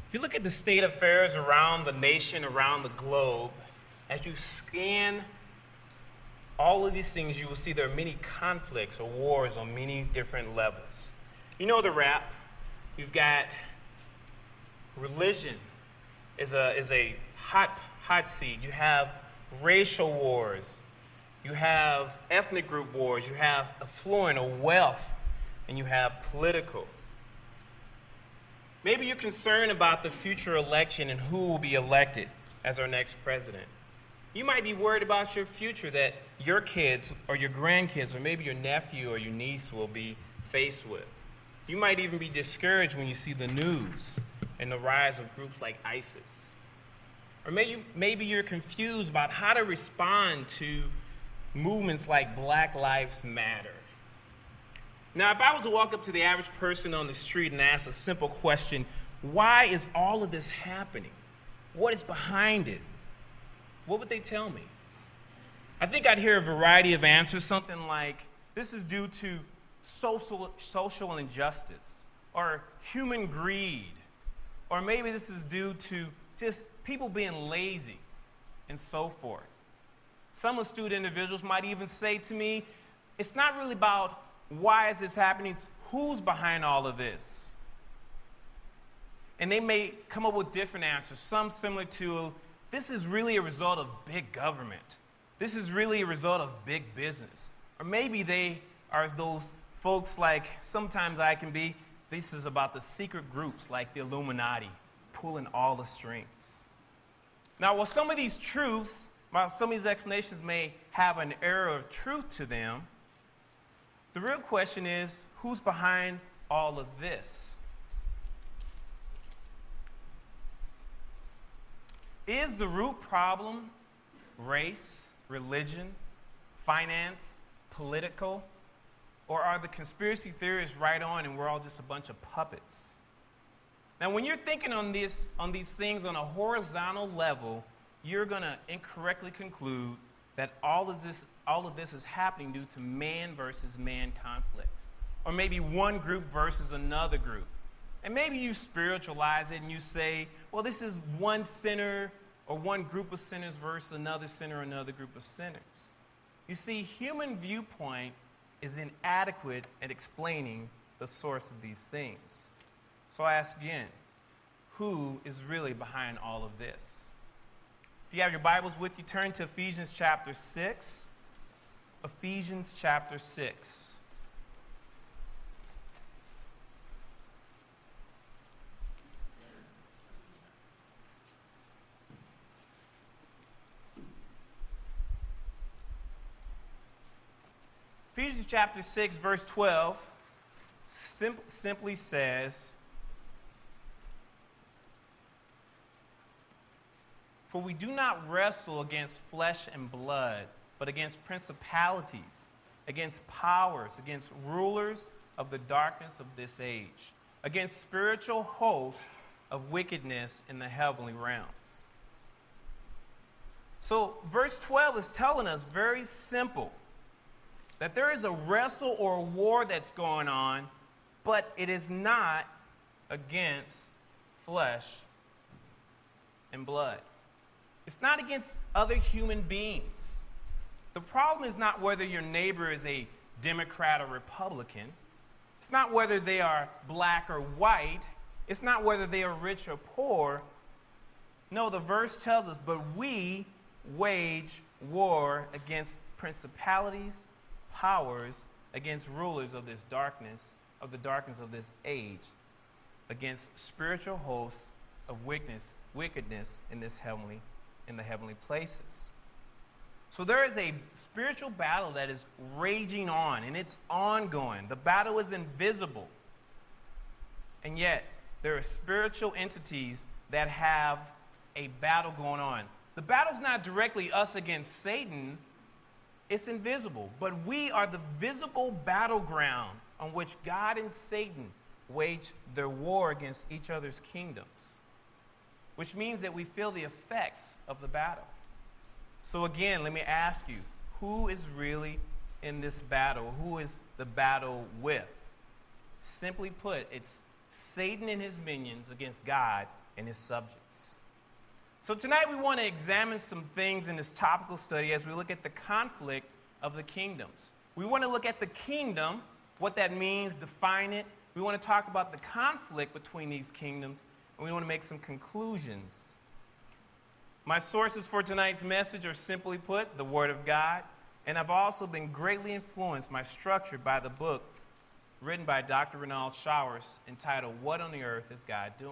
If you look at the state affairs around the nation, around the globe, as you scan all of these things, you will see there are many conflicts or wars on many different levels. You know the rap. You've got religion is a hot seat. You have racial wars. You have ethnic group wars. You have affluent or wealth, and you have political. Maybe you're concerned about the future election and who will be elected as our next president. You might be worried about your future, that your kids or your grandkids or maybe your nephew or your niece will be faced with. You might even be discouraged when you see the news and the rise of groups like ISIS. Or maybe you're confused about how to respond to movements like Black Lives Matter. Now, if I was to walk up to the average person on the street and ask a simple question, why is all of this happening? What is behind it? What would they tell me? I think I'd hear a variety of answers, something like, this is due to social injustice, or human greed, or maybe this is due to just people being lazy, and so forth. Some astute individuals might even say to me, it's not really about why is this happening, it's who's behind all of this. And they may come up with different answers, some similar to, this is really a result of big government. This is really a result of big business. Or maybe they are those folks like sometimes I can be, this is about the secret groups like the Illuminati pulling all the strings. Now, while some of these truths, while some of these explanations may have an air of truth to them, the real question is, who's behind all of this? Is the root problem race, religion, finance, political, or are the conspiracy theories right on and we're all just a bunch of puppets? Now, when you're thinking on these things on a horizontal level, you're going to incorrectly conclude that all of this is happening due to man versus man conflicts, or maybe one group versus another group. And maybe you spiritualize it and you say, well, this is one sinner or one group of sinners versus another sinner or another group of sinners. You see, human viewpoint is inadequate at explaining the source of these things. So I ask again, who is really behind all of this? If you have your Bibles with you, turn to Ephesians chapter 6. Ephesians chapter 6. Ephesians chapter 6, verse 12 simply says, for we do not wrestle against flesh and blood, but against principalities, against powers, against rulers of the darkness of this age, against spiritual hosts of wickedness in the heavenly realms. So verse 12 is telling us very simple that there is a wrestle or a war that's going on, but it is not against flesh and blood. It's not against other human beings. The problem is not whether your neighbor is a Democrat or Republican. It's not whether they are black or white. It's not whether they are rich or poor. No, the verse tells us, but we wage war against principalities, powers, against rulers of this darkness, of the darkness of this age, against spiritual hosts of wickedness in the heavenly places. So there is a spiritual battle that is raging on, and it's ongoing. The battle is invisible. And yet, there are spiritual entities that have a battle going on. The battle's not directly us against Satan. It's invisible. But we are the visible battleground on which God and Satan wage their war against each other's kingdoms, which means that we feel the effects of the battle. So again, let me ask you, who is really in this battle? Who is the battle with? Simply put, it's Satan and his minions against God and his subjects. So tonight we want to examine some things in this topical study as we look at the conflict of the kingdoms. We want to look at the kingdom, what that means, define it. We want to talk about the conflict between these kingdoms, and we want to make some conclusions. My sources for tonight's message are simply put, the Word of God, and I've also been greatly influenced, my structure, by the book written by Dr. Renald Showers entitled, What on the Earth is God Doing?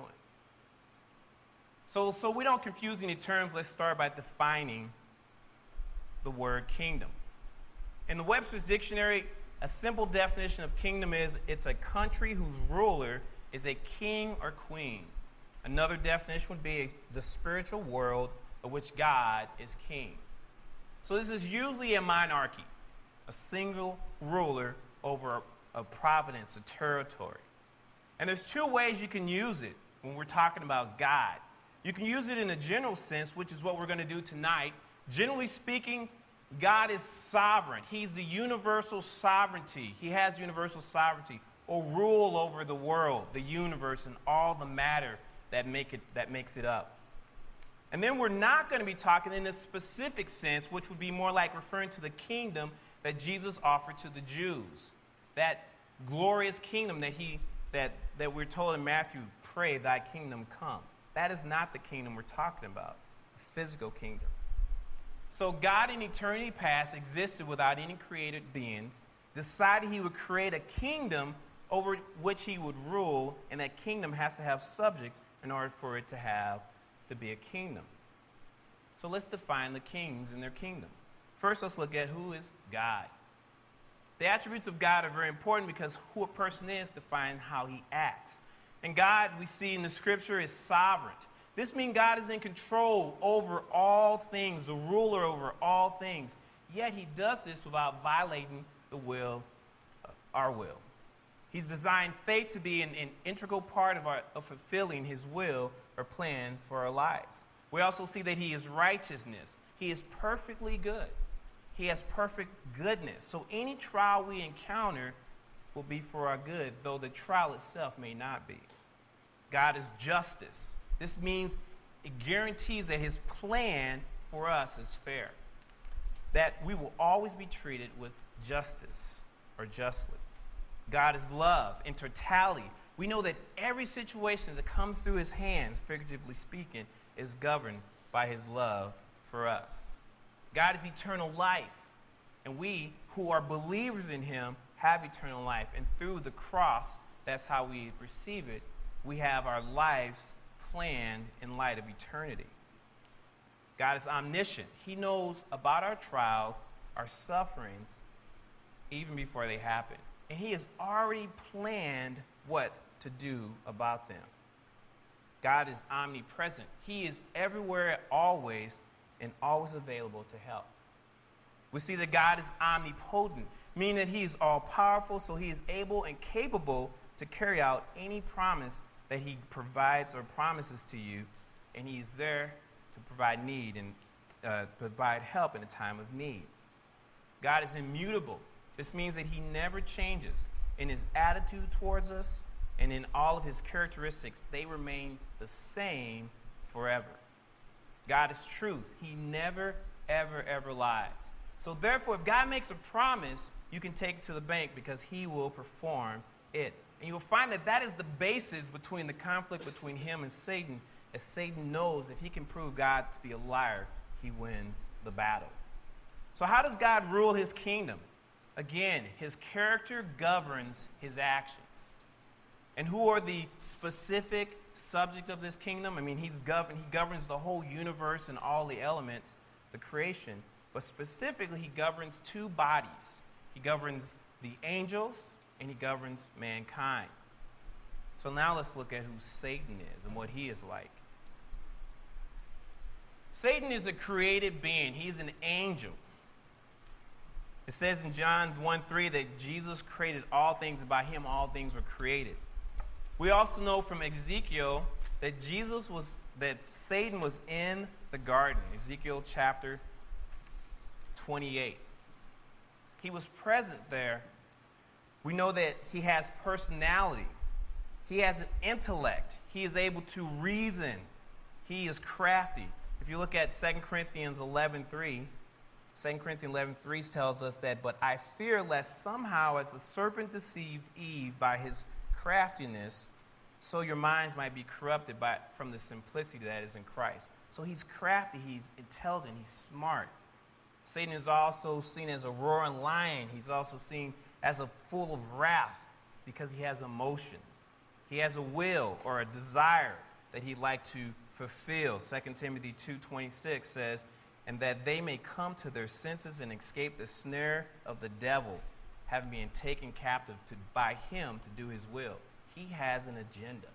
So we don't confuse any terms, let's start by defining the word kingdom. In the Webster's Dictionary, a simple definition of kingdom is it's a country whose ruler is a king or queen. Another definition would be the spiritual world of which God is king. So this is usually a monarchy, a single ruler over a province, a territory. And there's two ways you can use it when we're talking about God. You can use it in a general sense, which is what we're going to do tonight. Generally speaking, God is sovereign. He's the universal sovereignty. He has universal sovereignty or rule over the world, the universe, and all the matter that makes it up. And then we're not going to be talking in a specific sense, which would be more like referring to the kingdom that Jesus offered to the Jews. That glorious kingdom that we're told in Matthew, pray thy kingdom come. That is not the kingdom we're talking about, a physical kingdom. So God in eternity past existed without any created beings, decided he would create a kingdom over which he would rule, and that kingdom has to have subjects in order for it to be a kingdom. So let's define the kings and their kingdom. First, let's look at who is God. The attributes of God are very important because who a person is defines how he acts. And God, we see in the Scripture, is sovereign. This means God is in control over all things, the ruler over all things. Yet he does this without violating our will. He's designed faith to be an integral part of fulfilling his will or plan for our lives. We also see that he is righteousness. He is perfectly good. He has perfect goodness. So any trial we encounter will be for our good, though the trial itself may not be. God is justice. This means it guarantees that his plan for us is fair, that we will always be treated with justice or justly. God is love in totality. We know that every situation that comes through his hands, figuratively speaking, is governed by his love for us. God is eternal life, and we who are believers in him have eternal life. And through the cross, that's how we receive it. We have our lives planned in light of eternity. God is omniscient. He knows about our trials, our sufferings, even before they happen. And he has already planned what to do about them. God is omnipresent. He is everywhere, always, and always available to help. We see that God is omnipotent, meaning that he is all-powerful, so he is able and capable to carry out any promise that he provides or promises to you, and he is there to provide need and provide help in a time of need. God is immutable. This means that he never changes in his attitude towards us, and in all of his characteristics, they remain the same forever. God is truth. He never, ever, ever lies. So therefore, if God makes a promise, you can take it to the bank because he will perform it. And you'll find that that is the basis between the conflict between him and Satan, as Satan knows if he can prove God to be a liar, he wins the battle. So how does God rule his kingdom? Again, his character governs his actions. And who are the specific subject of this kingdom? I mean, he governs the whole universe and all the elements, the creation. But specifically, he governs two bodies. He governs the angels, and he governs mankind. So now let's look at who Satan is and what he is like. Satan is a created being. He's an angel. It says in John 1:3 that Jesus created all things, and by him all things were created. We also know from Ezekiel that Satan was in the garden, Ezekiel chapter 28. He was present there. We know that he has personality. He has an intellect. He is able to reason. He is crafty. If you look at 2 Corinthians 11:3, 2 Corinthians 11:3 tells us that, "But I fear lest somehow as the serpent deceived Eve by his craftiness, so your minds might be corrupted from the simplicity that is in Christ." So he's crafty, he's intelligent, he's smart. Satan is also seen as a roaring lion. He's also seen as a full of wrath because he has emotions. He has a will or a desire that he'd like to fulfill. 2 Timothy 2:26 says, "And that they may come to their senses and escape the snare of the devil, having been taken captive by him to do his will." He has an agenda.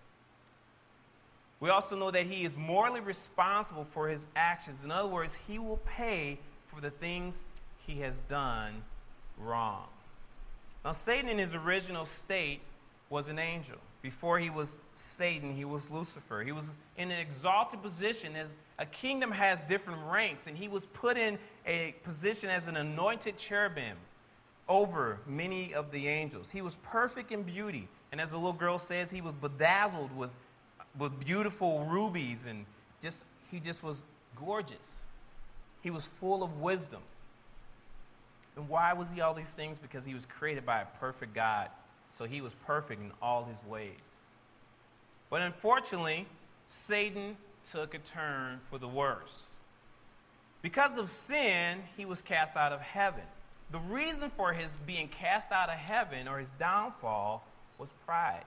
We also know that he is morally responsible for his actions. In other words, he will pay for the things he has done wrong. Now, Satan in his original state was an angel. Before he was Satan, he was Lucifer. He was in an exalted position. As a kingdom has different ranks, and he was put in a position as an anointed cherubim over many of the angels. He was perfect in beauty, and as the little girl says, he was bedazzled with beautiful rubies, and he just was gorgeous. He was full of wisdom. And why was he all these things? Because he was created by a perfect God. So he was perfect in all his ways. But unfortunately, Satan took a turn for the worse. Because of sin, he was cast out of heaven. The reason for his being cast out of heaven, or his downfall, was pride.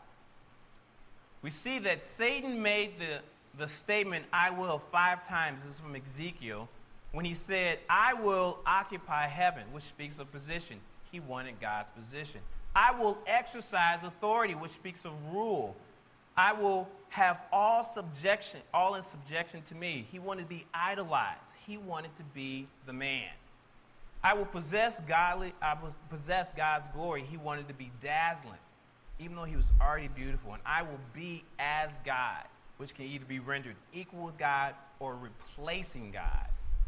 We see that Satan made the statement, "I will," 5 times. This is from Ezekiel. When he said, "I will occupy heaven," which speaks of position. He wanted God's position. "I will exercise authority," which speaks of rule. "I will have all in subjection to me." He wanted to be idolized. He wanted to be the man. "I will possess God's glory." He wanted to be dazzling, even though he was already beautiful. "And I will be as God," which can either be rendered equal with God or replacing God,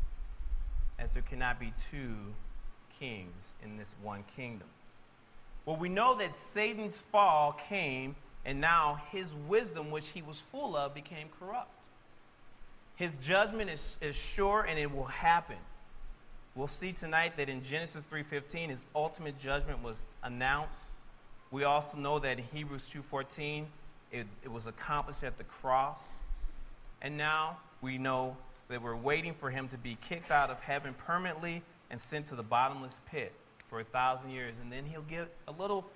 as there cannot be two kings in this one kingdom. Well, we know that Satan's fall came, and now his wisdom, which he was full of, became corrupt. His judgment is sure, and it will happen. We'll see tonight that in Genesis 3:15, his ultimate judgment was announced. We also know that in Hebrews 2:14, it was accomplished at the cross. And now we know that we're waiting for him to be kicked out of heaven permanently and sent to the bottomless pit for 1,000 years. And then he'll get a little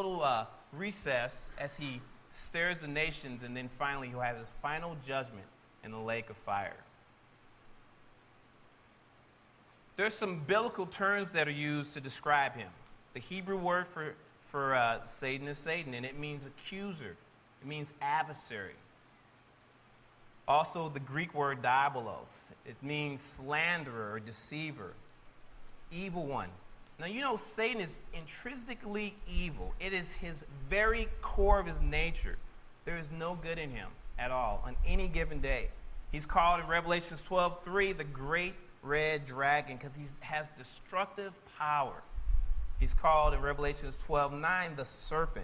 recess as he stirs the nations, and then finally he'll have his final judgment in the lake of fire. There's some biblical terms that are used to describe him. The Hebrew word for Satan is Satan, and it means accuser. It means adversary. Also, the Greek word diabolos. It means slanderer or deceiver, evil one. Now, you know Satan is intrinsically evil. It is his very core of his nature. There is no good in him at all on any given day. He's called in Revelation 12:3 the great red dragon because he has destructive power. He's called in Revelation 12:9 the serpent.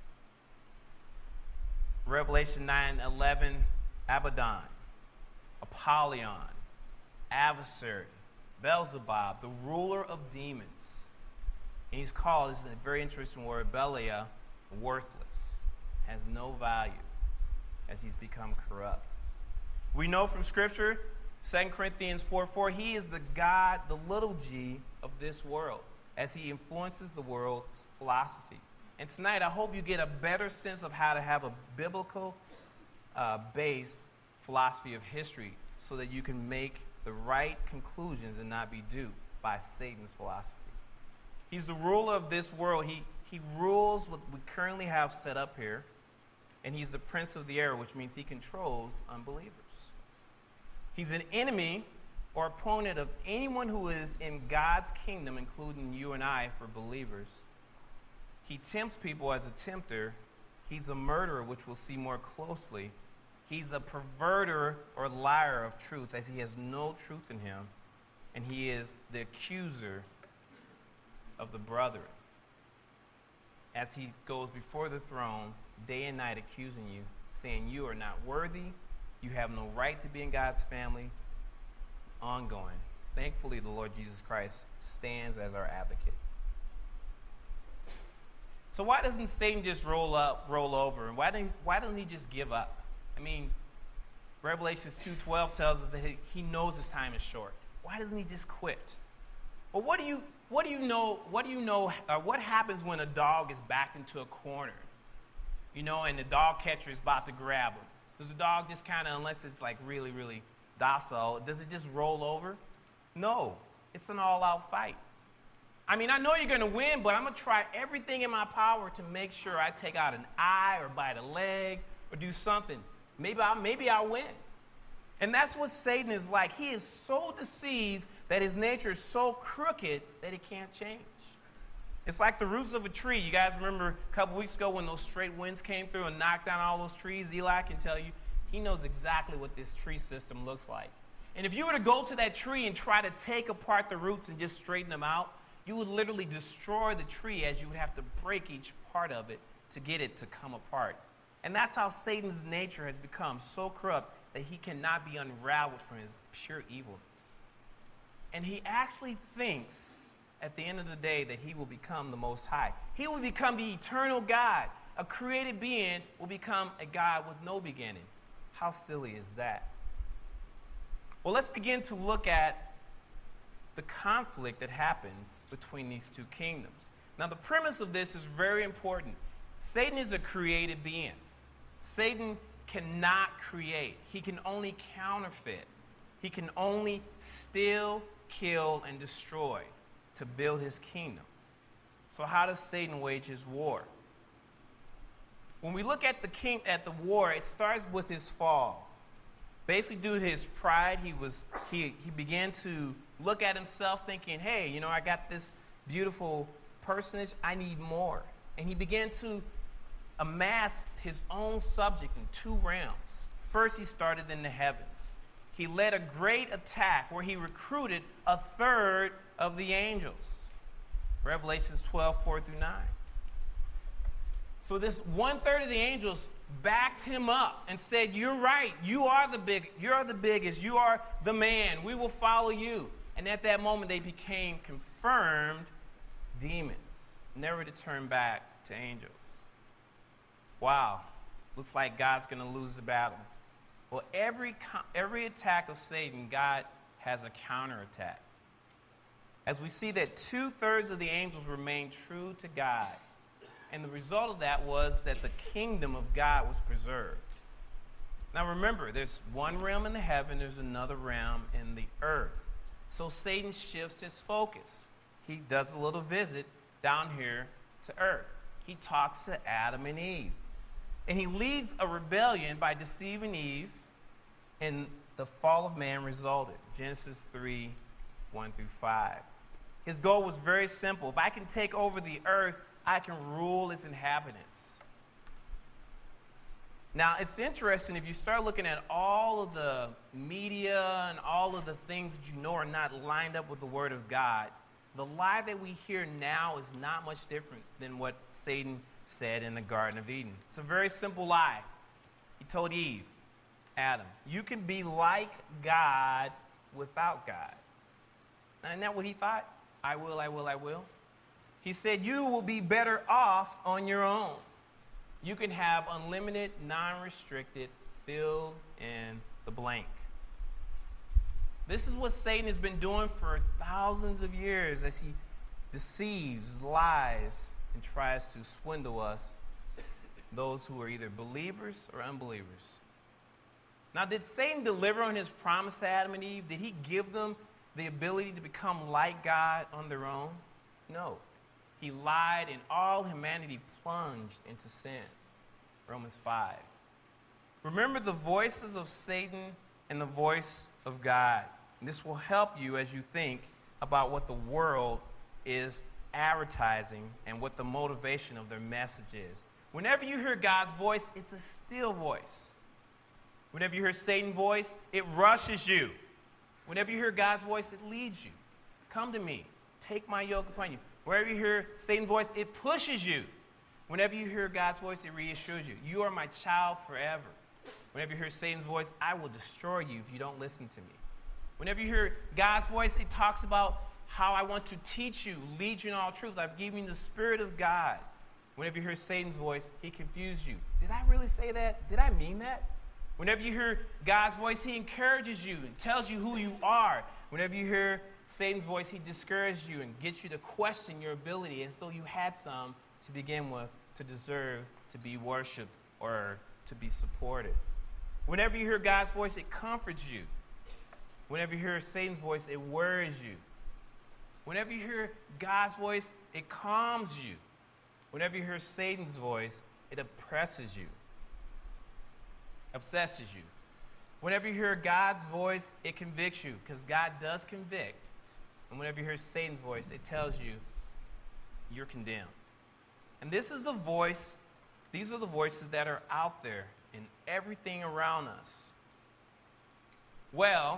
Revelation 9:11 Abaddon, Apollyon, adversary, Beelzebub, the ruler of demons. And he's called, this is a very interesting word, Belia, worthless, has no value as he's become corrupt. We know from Scripture, 2 Corinthians 4:4, he is the God, the little g, of this world, as he influences the world's philosophy. And tonight, I hope you get a better sense of how to have a biblical based philosophy of history so that you can make the right conclusions and not be duped by Satan's philosophy. He's the ruler of this world. He rules what we currently have set up here, and he's the prince of the air, which means he controls unbelievers. He's an enemy or opponent of anyone who is in God's kingdom, including you and I, for believers. He tempts people as a tempter. He's a murderer, which we'll see more closely. He's a perverter or liar of truth, as he has no truth in him. And he is the accuser of the brethren, as he goes before the throne day and night accusing you saying you are not worthy, you have no right to be in God's family. Ongoing. Thankfully, the Lord Jesus Christ stands as our advocate. So why doesn't Satan just roll over? And why doesn't he just give up? I mean, Revelation 2:12 tells us that he knows his time is short. Why doesn't he just quit? Well, what do you know? What happens when a dog is backed into a corner? And the dog catcher is about to grab him. Does the dog just kind of, unless it's like really, really docile, does it just roll over? No, it's an all-out fight. I mean, I know you're going to win, but I'm going to try everything in my power to make sure I take out an eye or bite a leg or do something. Maybe I'll win. And that's what Satan is like. He is so deceived that his nature is so crooked that he can't change. It's like the roots of a tree. You guys remember a couple weeks ago when those straight winds came through and knocked down all those trees? Eli can tell you, he knows exactly what this tree system looks like. And if you were to go to that tree and try to take apart the roots and just straighten them out, you would literally destroy the tree, as you would have to break each part of it to get it to come apart. And that's how Satan's nature has become so corrupt that he cannot be unraveled from his pure evilness. And he actually thinks at the end of the day that he will become the Most High. He will become the eternal God. A created being will become a God with no beginning. How silly is that? Well, let's begin to look at the conflict that happens between these two kingdoms. Now, the premise of this is very important. Satan is a created being. Satan cannot create. He can only counterfeit. He can only steal, kill, and destroy to build his kingdom. So how does Satan wage his war? When we look at the war, it starts with his fall. Basically, due to his pride, he began to look at himself thinking, hey, I got this beautiful personage, I need more. And he began to amass his own subject in two realms. First, he started in the heavens. He led a great attack where he recruited a third of the angels. Revelations 12:4-9. So this 1/3 of the angels backed him up and said, you're right, you are the biggest, you are the man, we will follow you. And at that moment they became confirmed demons, never to turn back to angels. Wow, looks like God's going to lose the battle. Well, every attack of Satan, God has a counterattack. As we see that 2/3 of the angels remained true to God. And the result of that was that the kingdom of God was preserved. Now remember, there's one realm in the heaven, there's another realm in the earth. So Satan shifts his focus. He does a little visit down here to earth. He talks to Adam and Eve. And he leads a rebellion by deceiving Eve, and the fall of man resulted. Genesis 3:1-5. His goal was very simple. If I can take over the earth, I can rule its inhabitants. Now, it's interesting if you start looking at all of the media and all of the things that you know are not lined up with the Word of God, the lie that we hear now is not much different than what Satan said in the Garden of Eden. It's a very simple lie. He told Eve, Adam, you can be like God without God. Now, isn't that what he thought? I will, I will, I will. He said, you will be better off on your own. You can have unlimited, non-restricted, fill in the blank. This is what Satan has been doing for thousands of years as he deceives, lies, and tries to swindle us, those who are either believers or unbelievers. Now, did Satan deliver on his promise to Adam and Eve? Did he give them the ability to become like God on their own? No. He lied, and all humanity plunged into sin. Romans 5. Remember the voices of Satan and the voice of God. And this will help you as you think about what the world is advertising and what the motivation of their message is. Whenever you hear God's voice, it's a still voice. Whenever you hear Satan's voice, it rushes you. Whenever you hear God's voice, it leads you. Come to me. Take my yoke upon you. Wherever you hear Satan's voice, it pushes you. Whenever you hear God's voice, it reassures you. You are my child forever. Whenever you hear Satan's voice, I will destroy you if you don't listen to me. Whenever you hear God's voice, it talks about how I want to teach you, lead you in all truth. I've given you the Spirit of God. Whenever you hear Satan's voice, he confused you. Did I really say that? Did I mean that? Whenever you hear God's voice, he encourages you and tells you who you are. Whenever you hear Satan's voice, he discourages you and gets you to question your ability as though you had some to begin with to deserve to be worshipped or to be supported. Whenever you hear God's voice, it comforts you. Whenever you hear Satan's voice, it worries you. Whenever you hear God's voice, it calms you. Whenever you hear Satan's voice, it oppresses you, obsesses you. Whenever you hear God's voice, it convicts you, because God does convict. And whenever you hear Satan's voice, it tells you you're condemned. And this is the voice, these are the voices that are out there in everything around us. Well,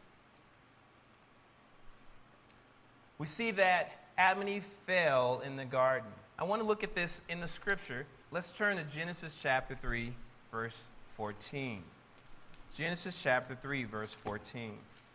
we see that Adam and Eve fell in the garden. I want to look at this in the scripture. Let's turn to Genesis chapter 3, verse 14. Genesis chapter 3, verse 14.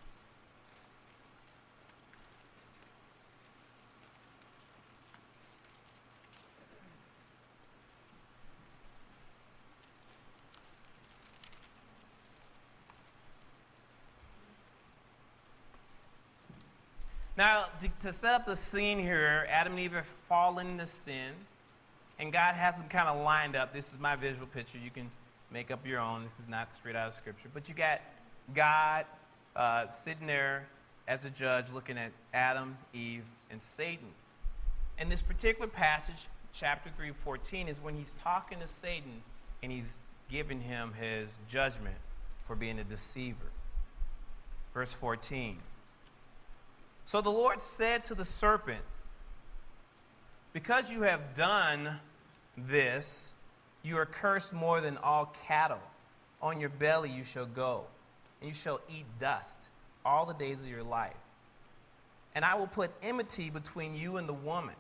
Now, to set up the scene here, Adam and Eve have fallen into sin, and God has them kind of lined up. This is my visual picture. You can make up your own. This is not straight out of Scripture. But you got God sitting there as a judge looking at Adam, Eve, and Satan. And this particular passage, chapter 3:14, is when he's talking to Satan, and he's giving him his judgment for being a deceiver. Verse 14. So the Lord said to the serpent, because you have done this, you are cursed more than all cattle. On your belly you shall go, and you shall eat dust all the days of your life. And I will put enmity between you and the woman,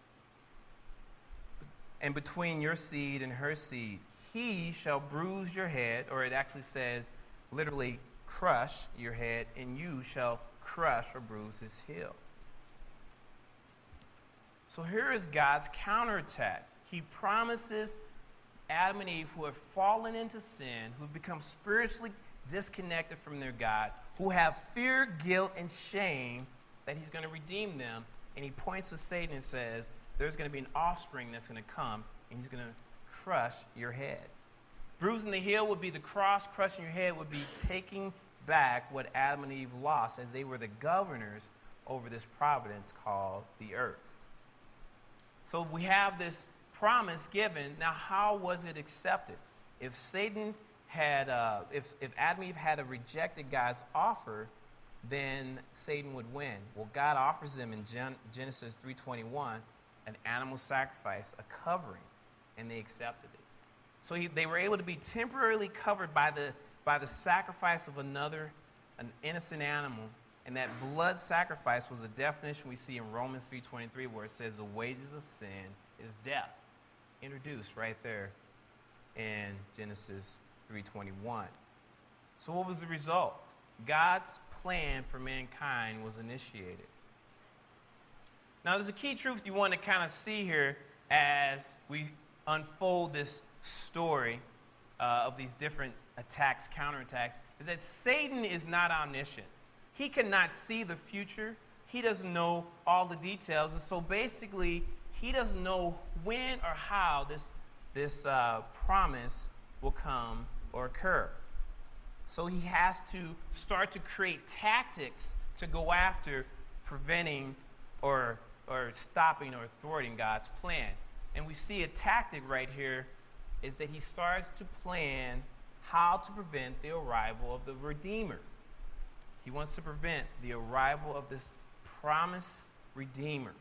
and between your seed and her seed. He shall bruise your head, or it actually says, literally, crush your head, and you shall crush or bruise his heel. So here is God's counterattack. He promises Adam and Eve, who have fallen into sin, who have become spiritually disconnected from their God, who have fear, guilt, and shame, that he's going to redeem them. And he points to Satan and says, there's going to be an offspring that's going to come, and he's going to crush your head. Bruising the heel would be the cross. Crushing your head would be taking back what Adam and Eve lost, as they were the governors over this providence called the earth. So we have this promise given. Now, how was it accepted? If Satan had, if Adam and Eve had rejected God's offer, then Satan would win. Well, God offers them in Genesis 3:21 an animal sacrifice, a covering, and they accepted it. So they were able to be temporarily covered by the sacrifice of an innocent animal, and that blood sacrifice was a definition we see in Romans 3:23, where it says the wages of sin is death, introduced right there in Genesis 3:21. So what was the result? God's plan for mankind was initiated. Now, there's a key truth you want to kind of see here as we unfold this story of these different attacks, counterattacks, is that Satan is not omniscient. He cannot see the future. He doesn't know all the details. And so basically, he doesn't know when or how this promise will come or occur. So he has to start to create tactics to go after preventing or stopping or thwarting God's plan. And we see a tactic right here is that he starts to plan how to prevent the arrival of the Redeemer. He wants to prevent the arrival of this promised Redeemer.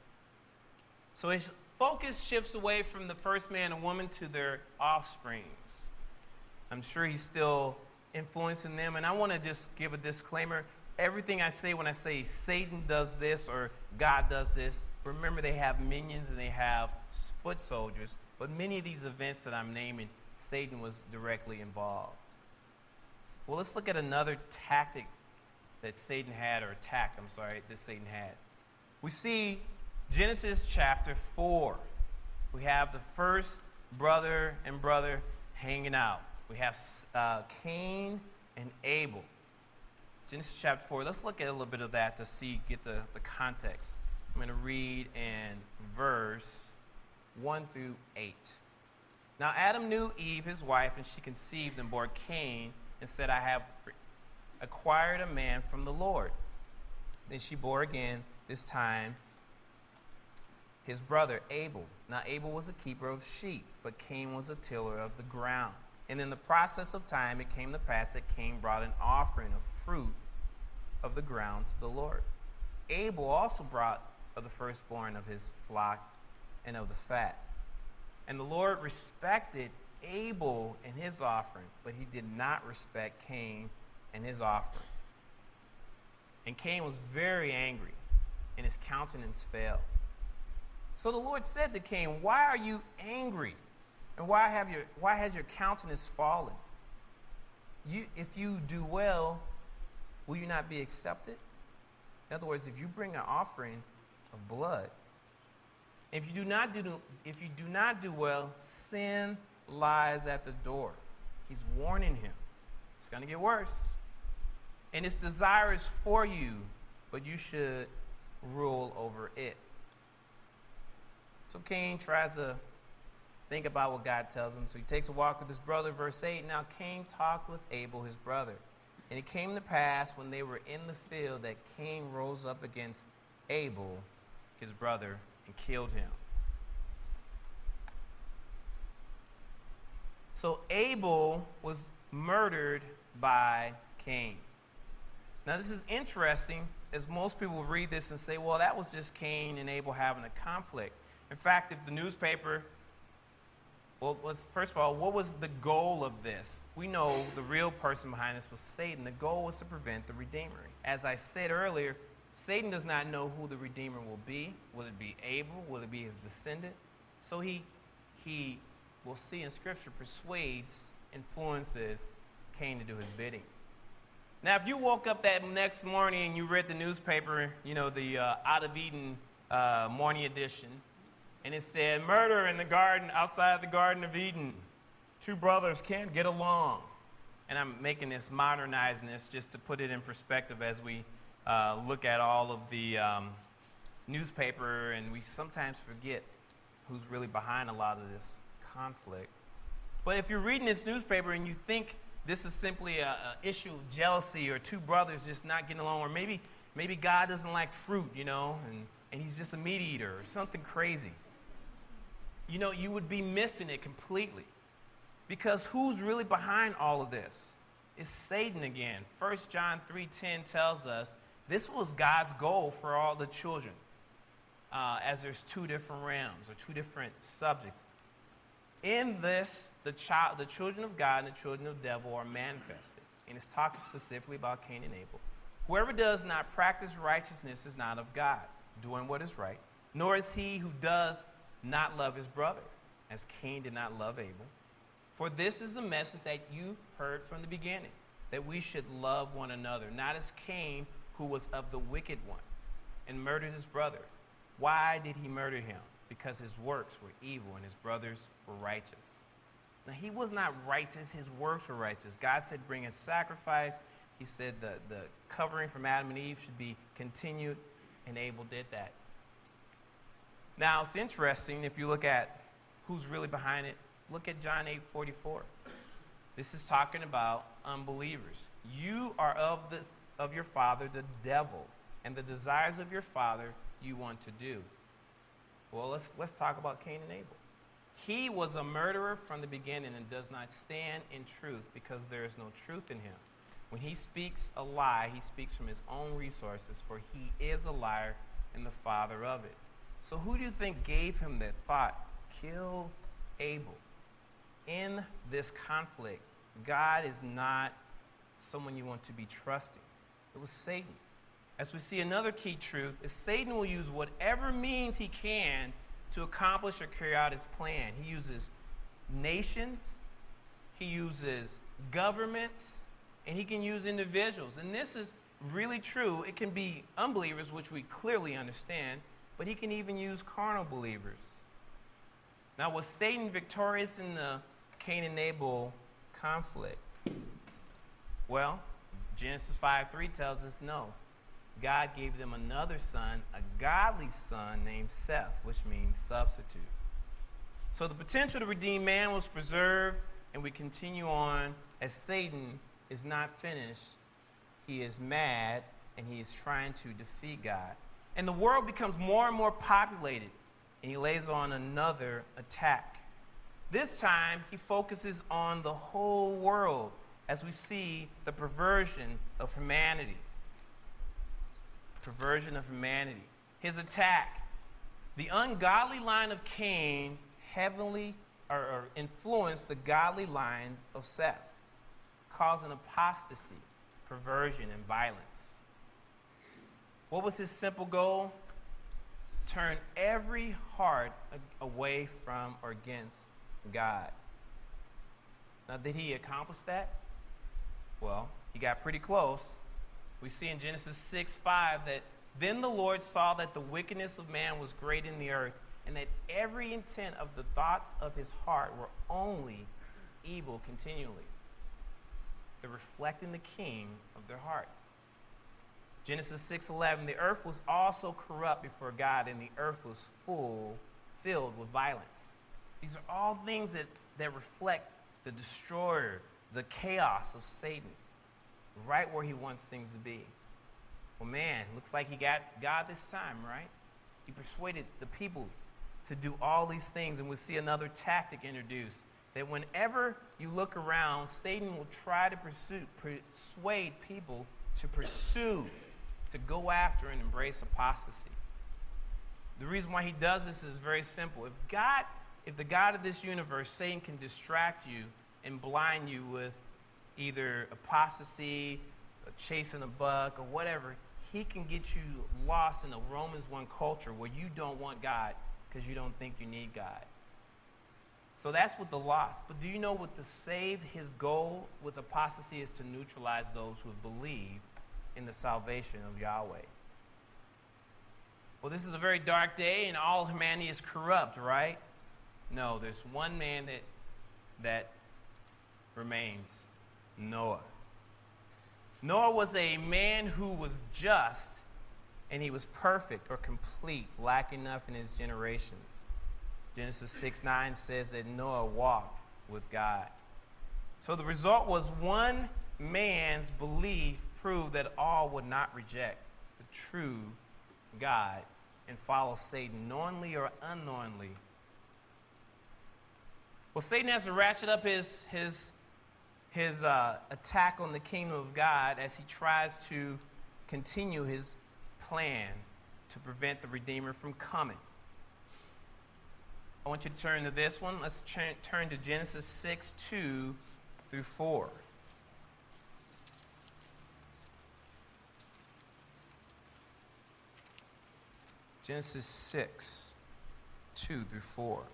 So his focus shifts away from the first man and woman to their offsprings. I'm sure he's still influencing them. And I want to just give a disclaimer. Everything I say when I say Satan does this or God does this, remember they have minions and they have foot soldiers. But many of these events that I'm naming, Satan was directly involved. Well, let's look at another tactic that Satan had, or attack, that Satan had. We see Genesis chapter 4. We have the first brother and brother hanging out. We have Cain and Abel. Genesis chapter 4. Let's look at a little bit of that to get the context. I'm going to read in verse 1 through 8. Now Adam knew Eve, his wife, and she conceived and bore Cain, and said, I have acquired a man from the Lord. Then she bore again, this time, his brother Abel. Now Abel was a keeper of sheep, but Cain was a tiller of the ground. And in the process of time it came to pass that Cain brought an offering of fruit of the ground to the Lord. Abel also brought of the firstborn of his flock and of the fat. And the Lord respected Abel and his offering, but he did not respect Cain and his offering. And Cain was very angry, and his countenance fell. So the Lord said to Cain, why are you angry? And why has your countenance fallen? If you do well, will you not be accepted? In other words, if you bring an offering of blood, if you do not do well, sin lies at the door. He's warning him. It's going to get worse. And its desire is for you, but you should rule over it. So Cain tries to think about what God tells him. So he takes a walk with his brother. Verse 8, now Cain talked with Abel, his brother. And it came to pass when they were in the field that Cain rose up against Abel, his brother, and killed him. So Abel was murdered by Cain. Now this is interesting, as most people read this and say, well, that was just Cain and Abel having a conflict. In fact, if the newspaper, first of all, what was the goal of this? We know the real person behind this was Satan. The goal was to prevent the Redeemer. As I said earlier, Satan does not know who the Redeemer will be. Will it be Abel? Will it be his descendant? So he we'll see in Scripture, persuades, influences Cain to do his bidding. Now, if you woke up that next morning and you read the newspaper, the Out of Eden morning edition, and it said, murder in the garden, outside the Garden of Eden. Two brothers can't get along. And I'm making this, modernizing this, just to put it in perspective as we look at all of the newspaper, and we sometimes forget who's really behind a lot of this conflict. But if you're reading this newspaper and you think this is simply an issue of jealousy or two brothers just not getting along, or maybe God doesn't like fruit, and he's just a meat eater or something crazy, you would be missing it completely. Because who's really behind all of this? It's Satan again. 1 John 3:10 tells us this was God's goal for all the children, as there's two different realms or two different subjects. In this, the children of God and the children of the devil are manifested. And it's talking specifically about Cain and Abel. Whoever does not practice righteousness is not of God, doing what is right, nor is he who does not love his brother, as Cain did not love Abel. For this is the message that you heard from the beginning, that we should love one another, not as Cain, who was of the wicked one, and murdered his brother. Why did he murder him? Because his works were evil and his brothers were righteous. Now he was not righteous, his works were righteous. God said bring a sacrifice. He said the covering from Adam and Eve should be continued, and Abel did that. Now it's interesting, if you look at who's really behind it, look at John 8:44. This is talking about unbelievers. You are of your father, the devil, and the desires of your father you want to do. Well, let's talk about Cain and Abel. He was a murderer from the beginning and does not stand in truth because there is no truth in him. When he speaks a lie, he speaks from his own resources, for he is a liar and the father of it. So who do you think gave him that thought? Kill Abel. In this conflict, God is not someone you want to be trusting. It was Satan. As we see, another key truth is Satan will use whatever means he can to accomplish or carry out his plan. He uses nations, he uses governments, and he can use individuals. And this is really true. It can be unbelievers, which we clearly understand, but he can even use carnal believers. Now, was Satan victorious in the Cain and Abel conflict? Well, Genesis 5:3 tells us no. God gave them another son, a godly son named Seth, which means substitute. So the potential to redeem man was preserved, and we continue on as Satan is not finished. He is mad, and he is trying to defeat God. And the world becomes more and more populated, and he lays on another attack. This time, he focuses on the whole world as we see the perversion of humanity. Perversion of humanity. His attack. The ungodly line of Cain heavily influenced the godly line of Seth, causing apostasy, perversion, and violence. What was his simple goal? Turn every heart away from or against God. Now, did he accomplish that? Well, he got pretty close. We see in Genesis 6:5 that then the Lord saw that the wickedness of man was great in the earth, and that every intent of the thoughts of his heart were only evil continually. They're reflecting the king of their heart. Genesis 6:11, the earth was also corrupt before God, and the earth was filled with violence. These are all things that reflect the destroyer, the chaos of Satan, right where he wants things to be. Well, man, looks like he got God this time, right? He persuaded the people to do all these things, and we see another tactic introduced, that whenever you look around, Satan will try to persuade people to pursue, to go after and embrace apostasy. The reason why he does this is very simple. If the God of this universe, Satan, can distract you and blind you with either apostasy, chasing a buck, or whatever, he can get you lost in a Romans 1 culture where you don't want God because you don't think you need God. So that's with the lost. But do you know what the saved, his goal with apostasy is to neutralize those who have believed in the salvation of Yahweh. Well, this is a very dark day and all humanity is corrupt, right? No, there's one man that remains, Noah. Noah was a man who was just, and he was perfect or complete, lacking nothing in his generations. Genesis 6:9 says that Noah walked with God. So the result was one man's belief proved that all would not reject the true God and follow Satan, knowingly or unknowingly. Well, Satan has to ratchet up his attack on the kingdom of God as he tries to continue his plan to prevent the Redeemer from coming. I want you to turn to this one. Let's turn to Genesis 6:2-4. Genesis 6:2-4.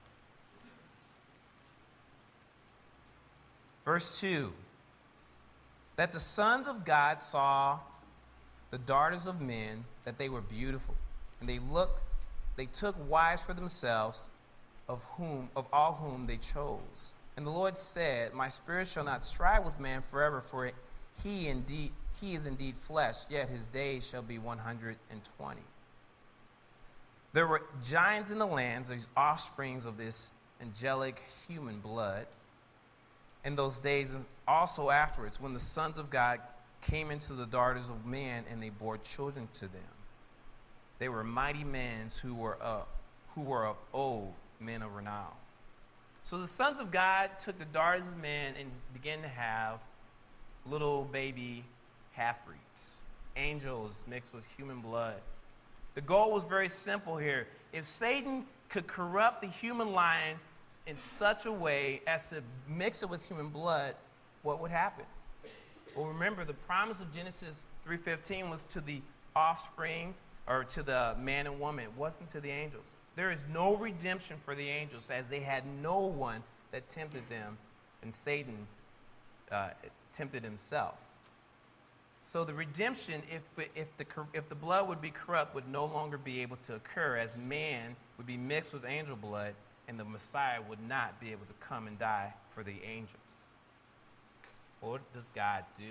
Verse 2. That the sons of God saw the daughters of men, that they were beautiful, and they took wives for themselves, of all whom they chose. And the Lord said, my spirit shall not strive with man forever, for he is indeed flesh, yet his days shall be 120. There were giants in the lands, these offsprings of this angelic human blood, in those days and also afterwards, when the sons of God came into the daughters of men, and they bore children to them. They were mighty men who were of old, men of renown. So the sons of God took the daughters of men and began to have little baby half-breeds, angels mixed with human blood. The goal was very simple here. If Satan could corrupt the human line in such a way as to mix it with human blood, what would happen? Well, remember, the promise of Genesis 3:15 was to the offspring, or to the man and woman. It wasn't to the angels. There is no redemption for the angels, as they had no one that tempted them, and Satan tempted himself. So the redemption, if the blood would be corrupt, would no longer be able to occur, as man would be mixed with angel blood, and the Messiah would not be able to come and die for the angels. What does God do?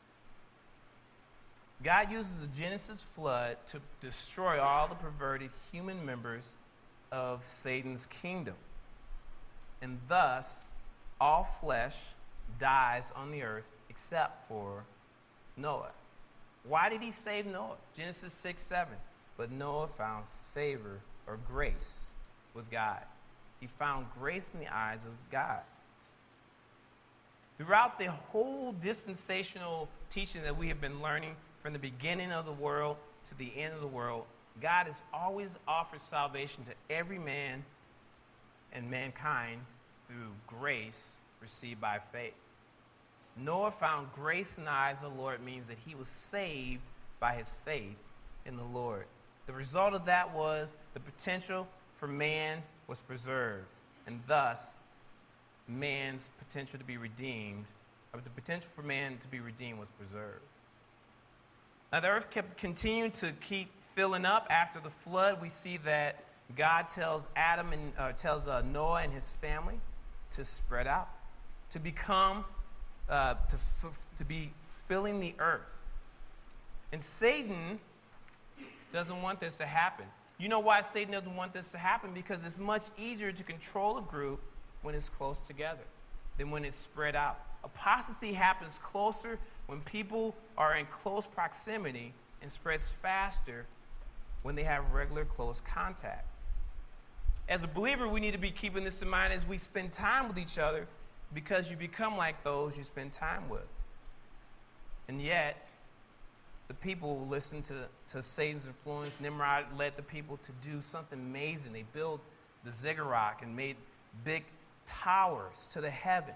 God uses the Genesis flood to destroy all the perverted human members of Satan's kingdom. And thus, all flesh dies on the earth except for Noah. Why did he save Noah? Genesis 6:7. But Noah found favor or grace with God. He found grace in the eyes of God. Throughout the whole dispensational teaching that we have been learning from the beginning of the world to the end of the world, God has always offered salvation to every man and mankind through grace received by faith. Noah found grace in the eyes of the Lord means that he was saved by his faith in the Lord. The result of that was the potential for man was preserved, and thus man's potential to be redeemed, or the potential for man to be redeemed was preserved. Now the earth kept continuing to keep filling up after the flood. We see that God tells Noah and his family to spread out, to become, to be filling the earth. And Satan doesn't want this to happen. You know why Satan doesn't want this to happen? Because it's much easier to control a group when it's close together than when it's spread out. Apostasy happens closer when people are in close proximity, and spreads faster when they have regular close contact. As a believer, we need to be keeping this in mind as we spend time with each other, because you become like those you spend time with. And yet, the people listen to Satan's influence. Nimrod led the people to do something amazing. They built the ziggurat and made big towers to the heavens.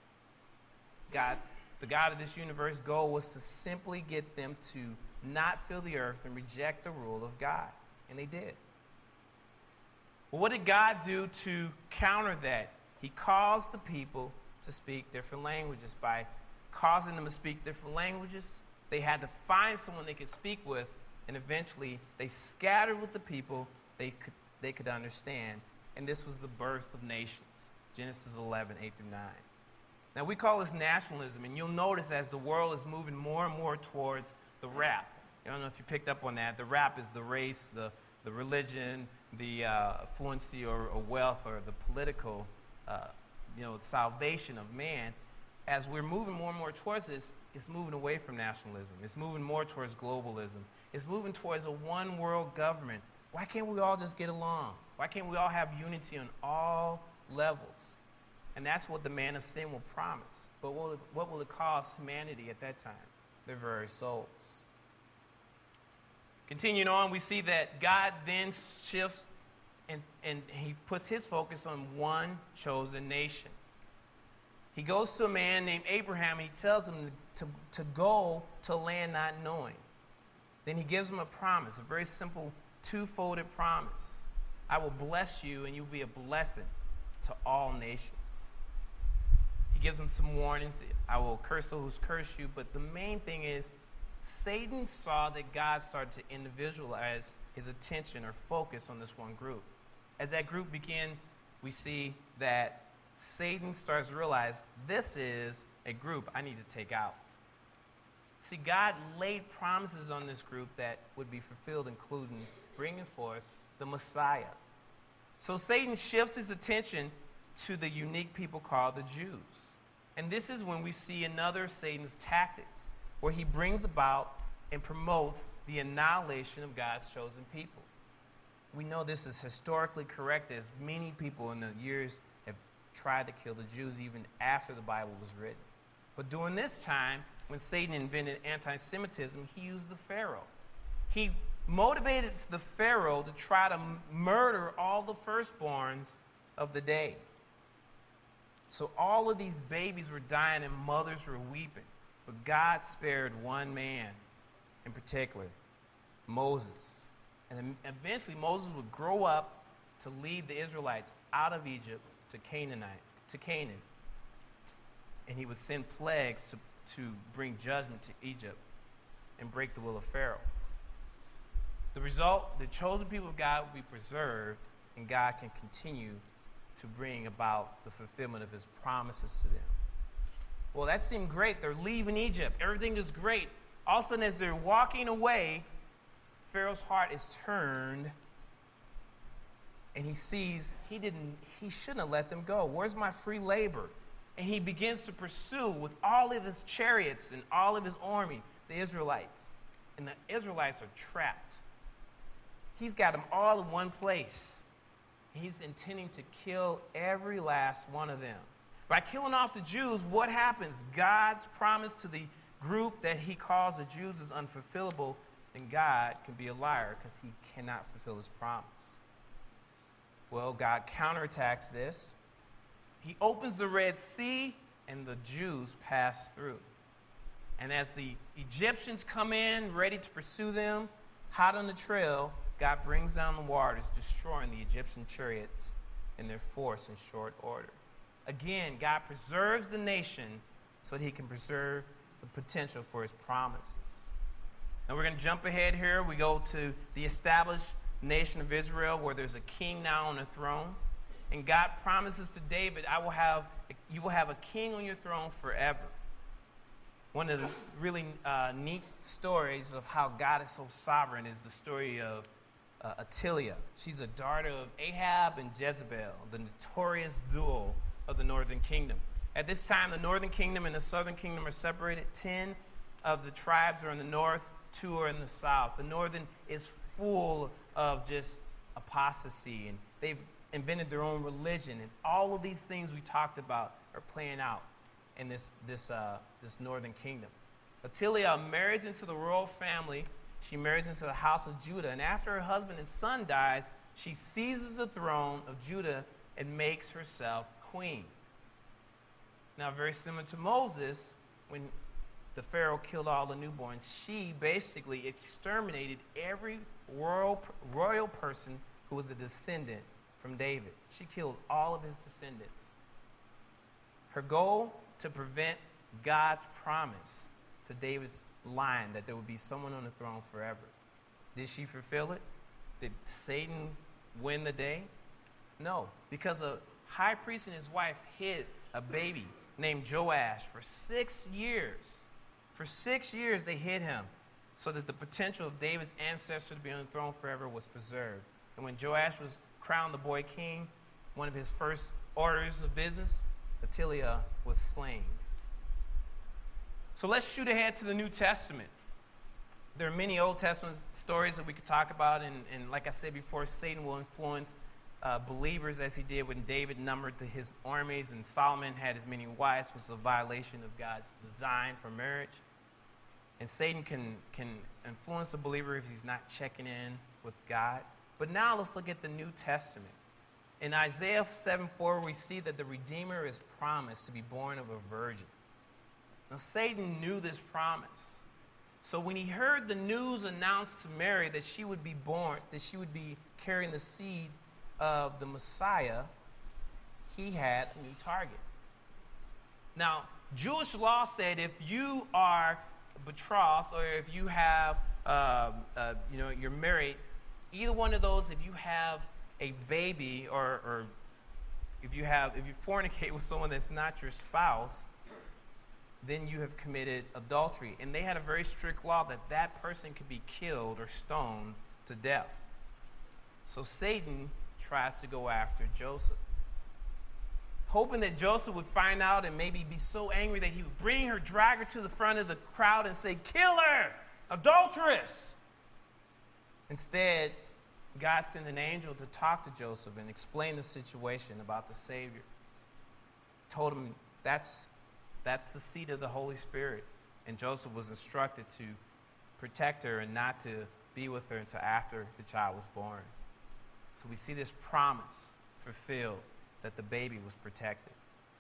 The God of this universe goal was to simply get them to not fill the earth and reject the rule of God. And they did. Well, what did God do to counter that? He caused the people to speak different languages. By causing them to speak different languages, they had to find someone they could speak with, and eventually they scattered with the people they could understand. And this was the birth of nations. Genesis 11, 8 through 9. Now we call this nationalism, and you'll notice as the world is moving more and more towards the rap. I don't know if you picked up on that. The rap is the race, the religion, the fluency or wealth, or the political salvation of man. As we're moving more and more towards this, it's moving away from nationalism. It's moving more towards globalism. It's moving towards a one world government. Why can't we all just get along? Why can't we all have unity on all levels? And that's what the man of sin will promise. But what will it cost humanity at that time? Their very souls. Continuing on, we see that God then shifts and he puts his focus on one chosen nation. He goes to a man named Abraham, and he tells him to go to a land not knowing. Then he gives him a promise, a very simple two-folded promise. I will bless you, and you will be a blessing to all nations. He gives him some warnings. I will curse those who curse you. But the main thing is, Satan saw that God started to individualize his attention or focus on this one group. As that group began, we see that Satan starts to realize, this is a group I need to take out. See, God laid promises on this group that would be fulfilled, including bringing forth the Messiah. So Satan shifts his attention to the unique people called the Jews. And this is when we see another of Satan's tactics, where he brings about and promotes the annihilation of God's chosen people. We know this is historically correct, as many people in the years have tried to kill the Jews even after the Bible was written. But during this time, when Satan invented anti-Semitism, he used the Pharaoh. He motivated the Pharaoh to try to murder all the firstborns of the day. So all of these babies were dying and mothers were weeping. But God spared one man in particular, Moses. And eventually Moses would grow up to lead the Israelites out of Egypt to Canaan. And he would send plagues to bring judgment to Egypt and break the will of Pharaoh. The result, the chosen people of God will be preserved, and God can continue to bring about the fulfillment of his promises to them. Well, that seemed great. They're leaving Egypt. Everything is great. All of a sudden, as they're walking away, Pharaoh's heart is turned, and he sees he shouldn't have let them go. Where's my free labor? And he begins to pursue with all of his chariots and all of his army the Israelites. And the Israelites are trapped. He's got them all in one place. He's intending to kill every last one of them. By killing off the Jews, what happens? God's promise to the group that he calls the Jews is unfulfillable, and God can be a liar because he cannot fulfill his promise. Well, God counterattacks this. He opens the Red Sea, and the Jews pass through. And as the Egyptians come in, ready to pursue them, hot on the trail, God brings down the waters, destroying the Egyptian chariots and their force in short order. Again, God preserves the nation so that he can preserve the potential for his promises. Now we're going to jump ahead here. We go to the established nation of Israel, where there's a king now on the throne. And God promises to David, you will have a king on your throne forever. One of the really neat stories of how God is so sovereign is the story of Athaliah. She's a daughter of Ahab and Jezebel, the notorious duo of the northern kingdom. At this time, the northern kingdom and the southern kingdom are separated. 10 of the tribes are in the north, 2 are in the south. The northern is full of just apostasy, and they've invented their own religion, and all of these things we talked about are playing out in this northern kingdom. Athaliah marries into the royal family. She marries into the house of Judah, and after her husband and son dies, she seizes the throne of Judah and makes herself queen. Now, very similar to Moses, when the Pharaoh killed all the newborns, she basically exterminated every royal person who was a descendant from David. She killed all of his descendants. Her goal, to prevent God's promise to David's line that there would be someone on the throne forever. Did she fulfill it? Did Satan win the day? No, because a high priest and his wife hid a baby named Joash for 6 years. For 6 years they hid him so that the potential of David's ancestor to be on the throne forever was preserved. And when Joash was crowned the boy king, one of his first orders of business, Athaliah was slain. So let's shoot ahead to the New Testament. There are many Old Testament stories that we could talk about, and like I said before, Satan will influence believers as he did when David numbered his armies and Solomon had as many wives, which was a violation of God's design for marriage. And Satan can influence the believer if he's not checking in with God. But now let's look at the New Testament. In Isaiah 7:4, we see that the Redeemer is promised to be born of a virgin. Now, Satan knew this promise. So when he heard the news announced to Mary that she would be born, that she would be carrying the seed of the Messiah, he had a new target. Now, Jewish law said if you are betrothed or if you have, you're married, either one of those, if you have a baby or if you fornicate with someone that's not your spouse, then you have committed adultery. And they had a very strict law that that person could be killed or stoned to death. So Satan tries to go after Joseph, hoping that Joseph would find out and maybe be so angry that he would bring her, drag her to the front of the crowd and say, "Kill her, adulteress!" Instead, God sent an angel to talk to Joseph and explain the situation about the Savior. Told him that's the seed of the Holy Spirit. And Joseph was instructed to protect her and not to be with her until after the child was born. So we see this promise fulfilled that the baby was protected.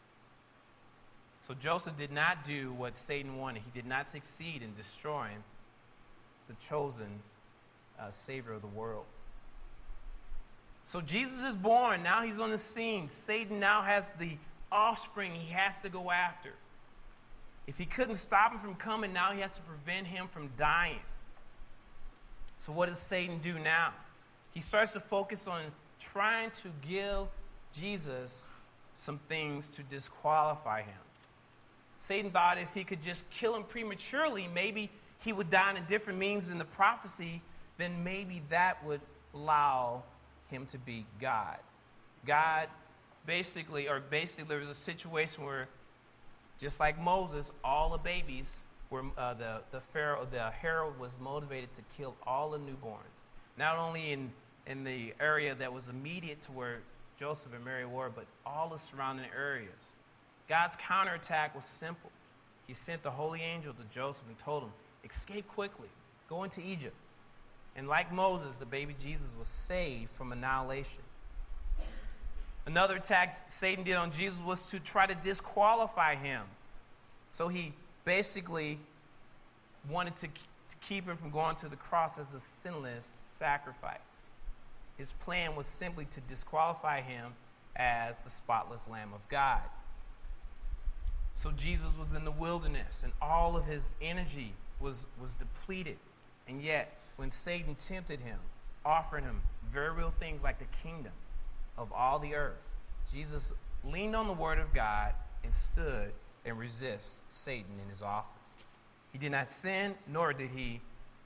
So Joseph did not do what Satan wanted. He did not succeed in destroying the chosen Savior of the world. So Jesus is born. Now he's on the scene. Satan now has the offspring he has to go after. If he couldn't stop him from coming, now he has to prevent him from dying. So what does Satan do now? He starts to focus on trying to give Jesus some things to disqualify him. Satan thought if he could just kill him prematurely, maybe he would die in a different means in the prophecy, then maybe that would allow him to be God. God basically there was a situation where, just like Moses, all the babies were the Herod was motivated to kill all the newborns, not only in the area that was immediate to where Joseph and Mary were, but all the surrounding areas. God's counterattack was simple. He sent the holy angel to Joseph and told him, escape quickly, go into Egypt. And like Moses, the baby Jesus was saved from annihilation. Another attack Satan did on Jesus was to try to disqualify him. So he basically wanted to keep him from going to the cross as a sinless sacrifice. His plan was simply to disqualify him as the spotless Lamb of God. So Jesus was in the wilderness, and all of his energy was depleted. And yet, when Satan tempted him, offering him very real things like the kingdom of all the earth, Jesus leaned on the word of God and stood and resist Satan in his offers. He did not sin, nor did he,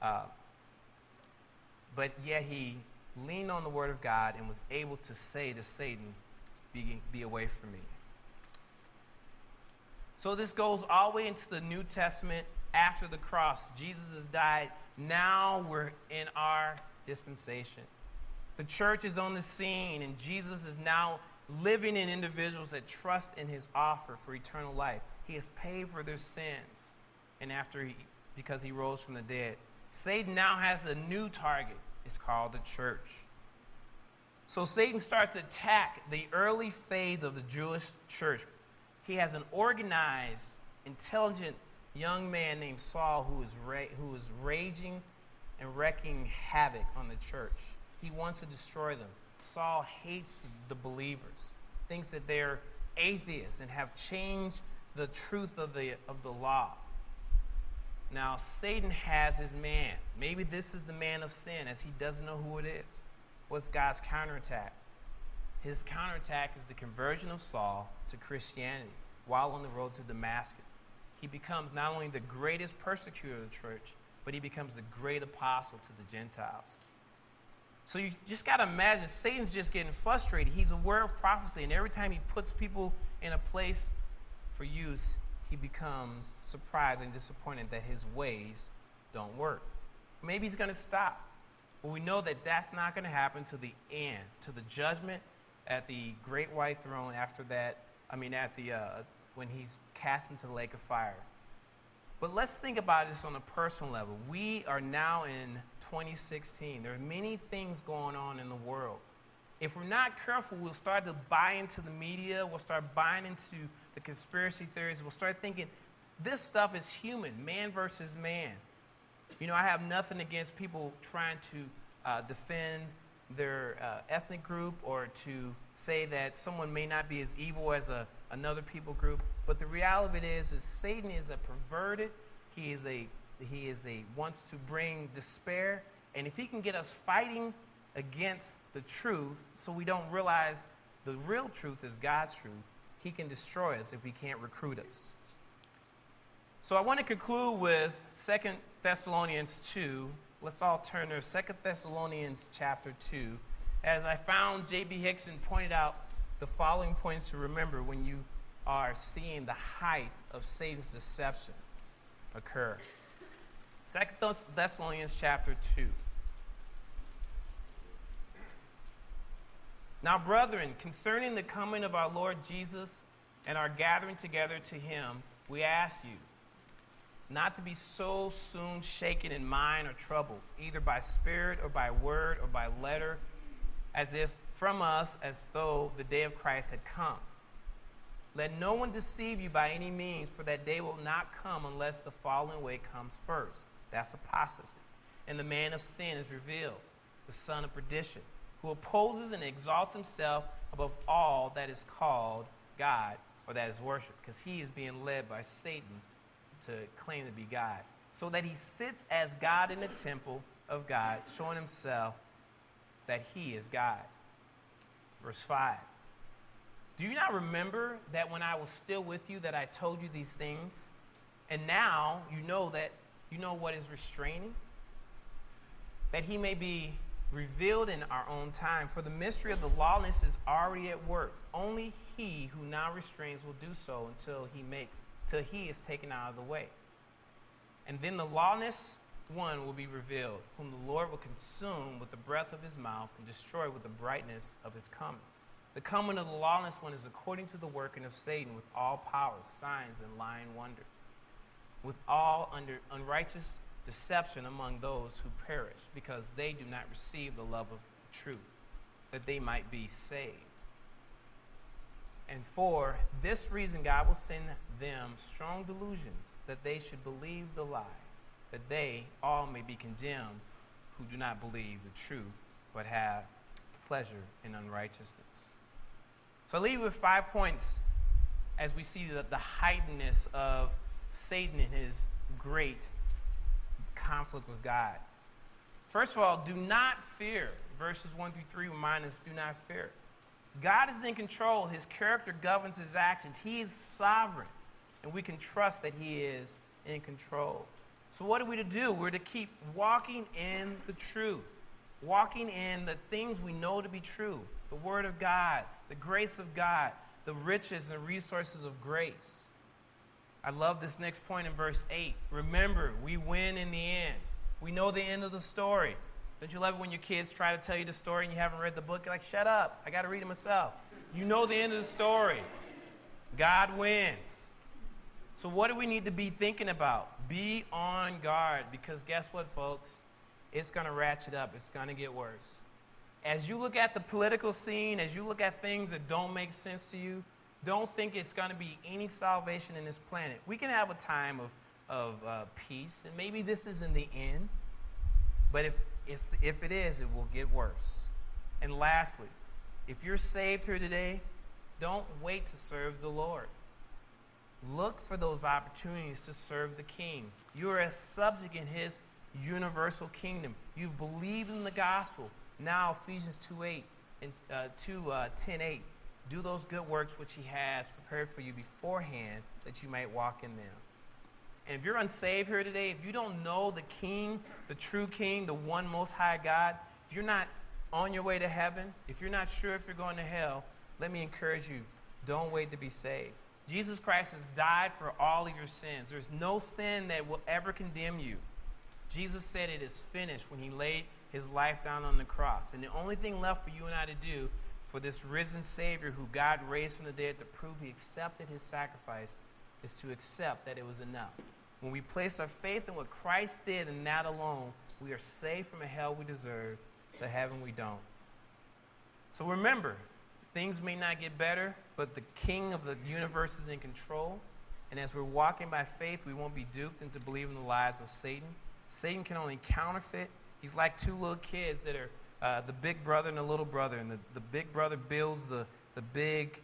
but yet he leaned on the word of God and was able to say to Satan, be away from me. So this goes all the way into the New Testament. After the cross, Jesus has died. Now we're in our dispensation. The church is on the scene, and Jesus is now living in individuals that trust in his offer for eternal life. He has paid for their sins, and because he rose from the dead. Satan now has a new target. It's called the church. So Satan starts to attack the early phase of the Jewish church. He has an organized, intelligent young man named Saul who is raging and wreaking havoc on the church. He wants to destroy them. Saul hates the believers, thinks that they're atheists and have changed the truth of the law. Now, Satan has his man. Maybe this is the man of sin, as he doesn't know who it is. What's God's counterattack? His counterattack is the conversion of Saul to Christianity while on the road to Damascus. He becomes not only the greatest persecutor of the church, but he becomes the great apostle to the Gentiles. So you just got to imagine, Satan's just getting frustrated. He's aware of prophecy, and every time he puts people in a place for use, he becomes surprised and disappointed that his ways don't work. Maybe he's going to stop. But we know that that's not going to happen to the end, to the judgment at the great white throne after that, when he's cast into the lake of fire. But let's think about this on a personal level. We are now in 2016. There are many things going on in the world. If we're not careful, we'll start to buy into the media. We'll start buying into the conspiracy theories. We'll start thinking this stuff is human, man versus man. You know, I have nothing against people trying to defend their ethnic group or to say that someone may not be as evil as another people group. But the reality of it is Satan is a perverted. He wants to bring despair. And if he can get us fighting against the truth so we don't realize the real truth is God's truth, he can destroy us if he can't recruit us. So I want to conclude with 2 Thessalonians 2. Let's all turn there. 2 Thessalonians chapter 2. As I found J.B. Hickson pointed out the following points to remember when you are seeing the height of Satan's deception occur. 2 Thessalonians chapter 2. Now, brethren, concerning the coming of our Lord Jesus and our gathering together to him, we ask you not to be so soon shaken in mind or troubled, either by spirit or by word or by letter, as if from us, as though the day of Christ had come. Let no one deceive you by any means, for that day will not come unless the falling away comes first. That's apostasy. And the man of sin is revealed, the son of perdition, who opposes and exalts himself above all that is called God or that is worshipped, because he is being led by Satan to claim to be God, so that he sits as God in the temple of God, showing himself that he is God. Verse 5. Do you not remember that when I was still with you that I told you these things? And now you know what is restraining? That he may be revealed in our own time. For the mystery of the lawlessness is already at work. Only he who now restrains will do so till he is taken out of the way. And then the lawless one will be revealed, whom the Lord will consume with the breath of his mouth and destroy with the brightness of his coming. The coming of the lawless one is according to the working of Satan, with all powers, signs, and lying wonders, with all unrighteous deception among those who perish, because they do not receive the love of truth, that they might be saved. And for this reason God will send them strong delusions, that they should believe the lie, that they all may be condemned who do not believe the truth, but have pleasure in unrighteousness. So I leave you with 5 points as we see the heightenedness of Satan and his great conflict with God. First of all, do not fear. Verses 1 through 3 remind us, do not fear. God is in control. His character governs his actions. He is sovereign, and we can trust that he is in control. So what are we to do? We're to keep walking in the truth, walking in the things we know to be true, the Word of God, the grace of God, the riches and resources of grace. I love this next point in verse 8. Remember, we win in the end. We know the end of the story. Don't you love it when your kids try to tell you the story and you haven't read the book? You're like, shut up. I got to read it myself. You know the end of the story. God wins. So what do we need to be thinking about? Be on guard, because guess what, folks? It's going to ratchet up. It's going to get worse. As you look at the political scene, as you look at things that don't make sense to you, don't think it's going to be any salvation in this planet. We can have a time of peace, and maybe this isn't the end, but if it is, it will get worse. And lastly, if you're saved here today, don't wait to serve the Lord. Look for those opportunities to serve the King. You are a subject in his universal kingdom. You've believed in the gospel. Now Ephesians 2:10:8. Do those good works which he has prepared for you beforehand, that you might walk in them. And if you're unsaved here today, if you don't know the King, the true King, the one Most High God, if you're not on your way to heaven, if you're not sure if you're going to hell, let me encourage you, don't wait to be saved. Jesus Christ has died for all of your sins. There's no sin that will ever condemn you. Jesus said it is finished when he laid his life down on the cross. And the only thing left for you and I to do, for this risen Savior who God raised from the dead to prove he accepted his sacrifice, is to accept that it was enough. When we place our faith in what Christ did and that alone, we are saved from a hell we deserve to heaven we don't. So remember, things may not get better, but the King of the universe is in control. And as we're walking by faith, we won't be duped into believing the lies of Satan. Satan can only counterfeit. He's like two little kids that are the big brother and the little brother. And the big brother builds the big,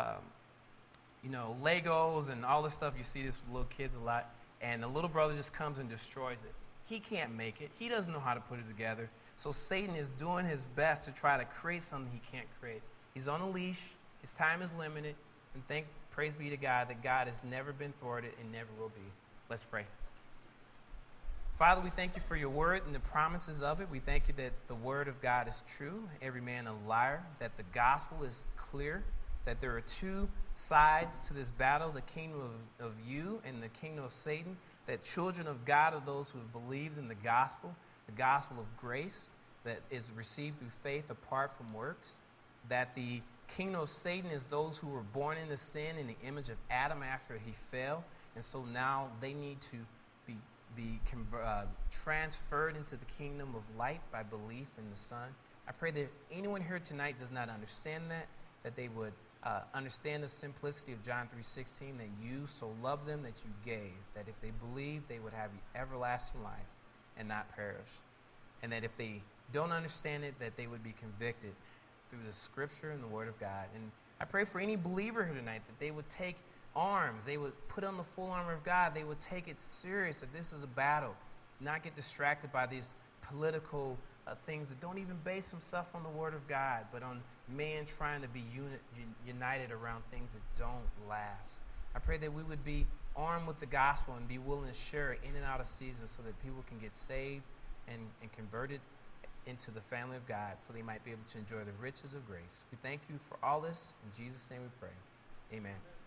Legos and all this stuff. You see this with little kids a lot. And the little brother just comes and destroys it. He can't make it. He doesn't know how to put it together. So Satan is doing his best to try to create something he can't create. He's on a leash. His time is limited. And praise be to God that God has never been thwarted and never will be. Let's pray. Father, we thank you for your word and the promises of it. We thank you that the word of God is true, every man a liar, that the gospel is clear, that there are two sides to this battle, the kingdom of you and the kingdom of Satan, that children of God are those who have believed in the gospel of grace that is received through faith apart from works, that the kingdom of Satan is those who were born into sin in the image of Adam after he fell, and so now they need to be transferred into the kingdom of light by belief in the Son. I pray that anyone here tonight does not understand that they would understand the simplicity of John 3:16, that you so loved them that you gave, that if they believe, they would have everlasting life and not perish. and that if they don't understand it, that they would be convicted through the Scripture and the Word of God. And I pray for any believer here tonight that they would take arms, they would put on the full armor of God, they would take it serious, that this is a battle, not get distracted by these political things that don't even base themselves on the Word of God, but on man trying to be united around things that don't last. I pray that we would be armed with the gospel and be willing to share it in and out of season so that people can get saved and converted into the family of God so they might be able to enjoy the riches of grace. We thank you for all this. In Jesus' name we pray. Amen.